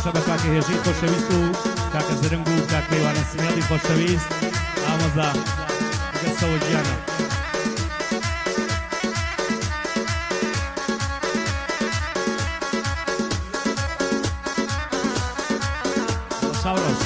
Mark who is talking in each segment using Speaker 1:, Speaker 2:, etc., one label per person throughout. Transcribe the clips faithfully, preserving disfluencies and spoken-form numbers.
Speaker 1: خۆشە بە کاکە هێژەی خۆشەویست و کاکە زرنگ و کاکەیوانە سمێڵی خۆشەویست ئامۆزا گەستەوە گیانە چاوڕۆژ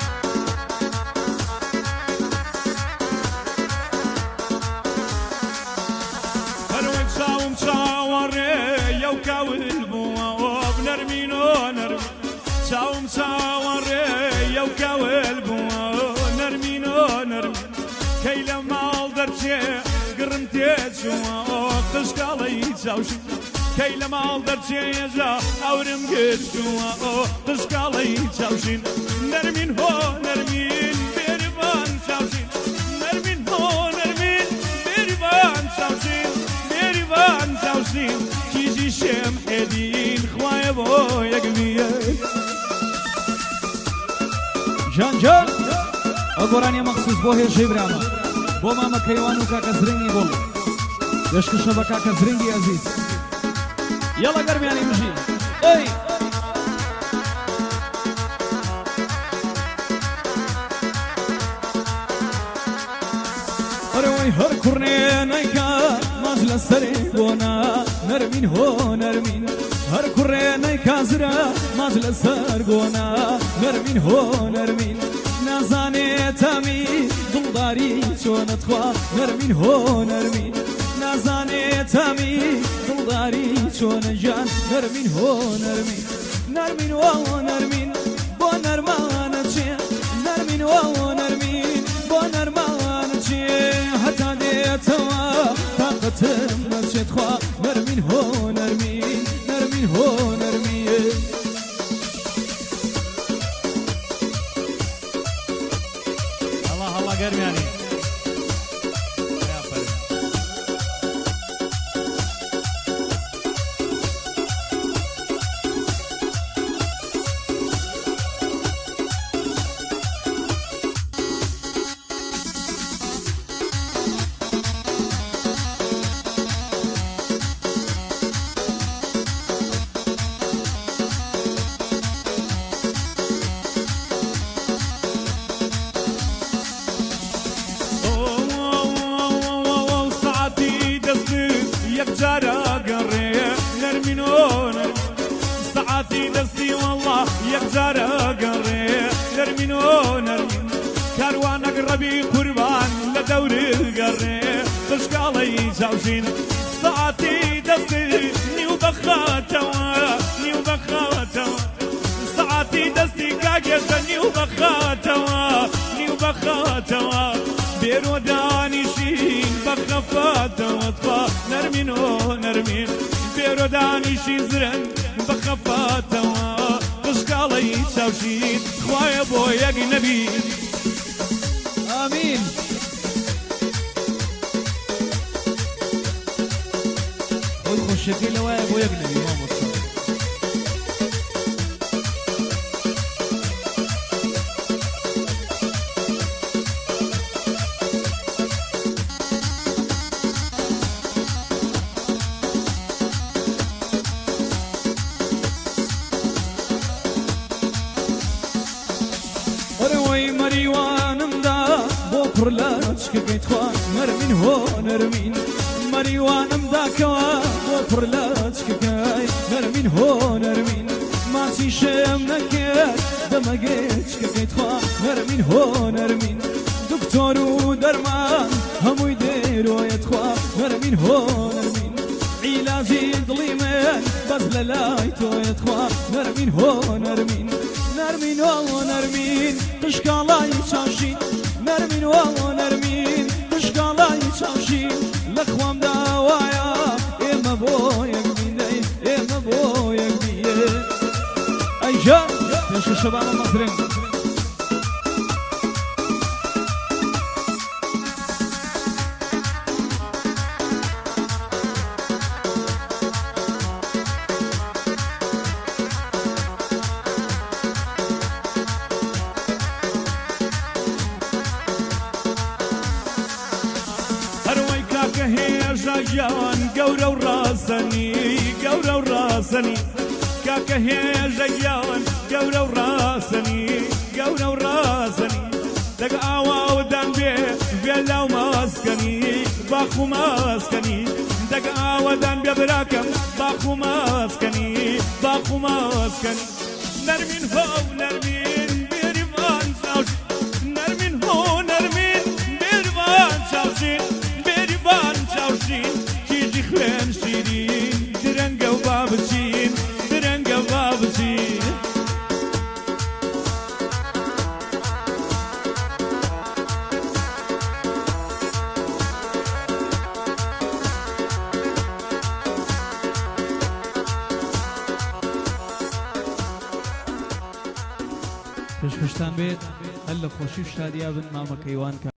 Speaker 1: هەروەک چاوم چاوەڕێ یەو کاول بووە بنەرمینۆ نەرم چاوم چاوەڕێ یەو کاول بووە نەرمینۆ نەرم کەی لە ماڵ دەرچێ گڕم تێچووە قشکاڵەی چاوش کەی لە ماڵ دەرچێ ێژا ئەورم گرتووە قشکاڵەی چاوشین نەرمین هۆ نەرمین بێریبان چاوشین نەرمین هۆ نەرمین بێریبان چاوشین بێریبان چاوشین کیژی شێم ئێدین خوایە بۆ یەکبیە
Speaker 2: جان جان ئەو گۆرانیە مەخصوص بۆ هێژەی برامە بۆ مامە کەیوان و کاکە زرنگی بۆڵ دەشکشە بە کاکە زرنگی عەزیز یەڵە گەرمیانی مژی ئەی ئەرەوەی هەر کوڕێنەیکە ماژ لەسەرێ بۆنا نەرمین هۆ نەرمین هەر کوڕێنەیکە زرە ماژ لەسەر بۆنا نەرمین هۆ نەرمین نازانێتەمی دڵداری چۆنەتخوا نەرمین هۆ نەرمین نازانێتەمی دڵداری چۆنە ژیان نەرمین هۆ نەرمین نەرمین وە نەرمین بۆ نەرمانە چێ نەرمین وە نەرمین بۆ نەرمانە چێ هەتا دێتەوە تاقەتم نەچێت خوا نەرمین هۆ نەرمین نەرمین هۆ نەرمین
Speaker 1: هەڵا هەڵا گەرمیانی
Speaker 3: ساعتی دەستی والله یەکجارە گەڕێ نەرمین و نەرمین کاروانەک ڕەبی قوربان لە دەورت گەڕێ قشکاڵەی چاوشین ساعتی دەستی نیو بەخاتەوە نیو بەخاتەوە ساعتی دەستی کاگێشە نیو بەخاتەوە نیو بەخاتەوە بێرۆ دانیشین بەخەفاتەوە تخوا نەرمین و نەرمین بێرۆ دانیشی زرن بەخەفاتەوە قشکاڵەی چاوشین خوایە بۆ یەک نەبین
Speaker 2: ئامین خۆی خۆشەکەی لەوایە بۆ یەک نەبی مامۆستا پڕ لە چکەکەیت خوا نەرمین هۆ نەرمین مەریوانم داکەوە بۆ پڕ لە چکەکەی نەرمین هۆ نەرمین ماچی شێم نەکرد دەمەگەی چکەکەیت خوا نەرمین هۆ نەرمین دکتۆر و دەرمان هەمووی دێرۆیەت خوا نەرمین هۆ نەرمین عیلاجی دڵی من بەس لە لای تۆیەت خوا نەرمین هۆ نەرمین نەرمین هۆ نەرمین قشکاڵای چاوشین نەرمین وە نەرمین قشکاڵای چاوشین لە خوام داوایە ئێمە بۆ یەکبینەی ئێمە بۆ یەکبیە ئەیژان پێشە شەبانە مەزرێن
Speaker 3: هێژە گیان گەورە و ڕازەنی گەورە و ڕازەنی کاکە هێژە گیان گەورە و ڕاستنی گەورە و ڕاستنی دەگ ئاوا و دەم بێ بێ لاو ماسکەنی باخ و ماسکەنی دەگ ئاوا دەم بێ براکەم باخ و ماسکەنی باخ و ماسکەنی نەرمین هۆ نەرمین بێریڤان چاوشین نەرمین هۆ نەرمین بێریڤان چاوشین بێریڤان چاوشین کیژی خوێن شیرین درەنگە و بابچین درەنگە و بابچین
Speaker 2: پێشکەشتان بێت هەر لە خۆشی و شادیا بن مامەکەیوان کە